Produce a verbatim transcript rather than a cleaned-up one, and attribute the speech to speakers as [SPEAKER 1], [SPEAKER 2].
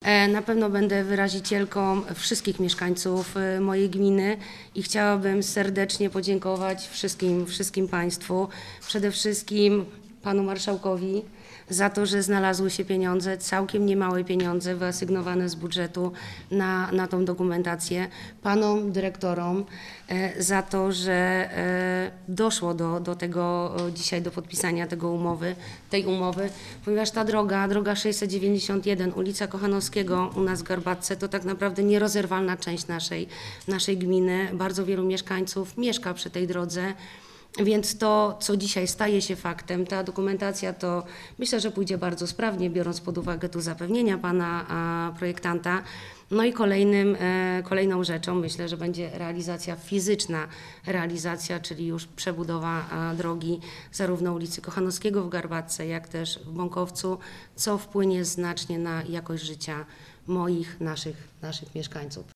[SPEAKER 1] Na pewno będę wyrazicielką wszystkich mieszkańców mojej gminy i chciałabym serdecznie podziękować wszystkim, wszystkim Państwu, przede wszystkim Panu Marszałkowi za to, że znalazły się pieniądze, całkiem niemałe pieniądze wyasygnowane z budżetu na, na tą dokumentację, Panom dyrektorom e, za to, że e, doszło do, do tego e, dzisiaj, do podpisania tego umowy, tej umowy, ponieważ ta droga, droga sześćset dziewięćdziesiąt jeden, ulica Kochanowskiego u nas w Garbatce, to tak naprawdę nierozerwalna część naszej, naszej gminy. Bardzo wielu mieszkańców mieszka przy tej drodze. Więc to, co dzisiaj staje się faktem, ta dokumentacja, to myślę, że pójdzie bardzo sprawnie, biorąc pod uwagę tu zapewnienia pana a, projektanta. No i kolejnym, e, kolejną rzeczą myślę, że będzie realizacja fizyczna, realizacja, czyli już przebudowa a, drogi zarówno ulicy Kochanowskiego w Garbatce, jak też w Bąkowcu, co wpłynie znacznie na jakość życia moich, naszych, naszych mieszkańców.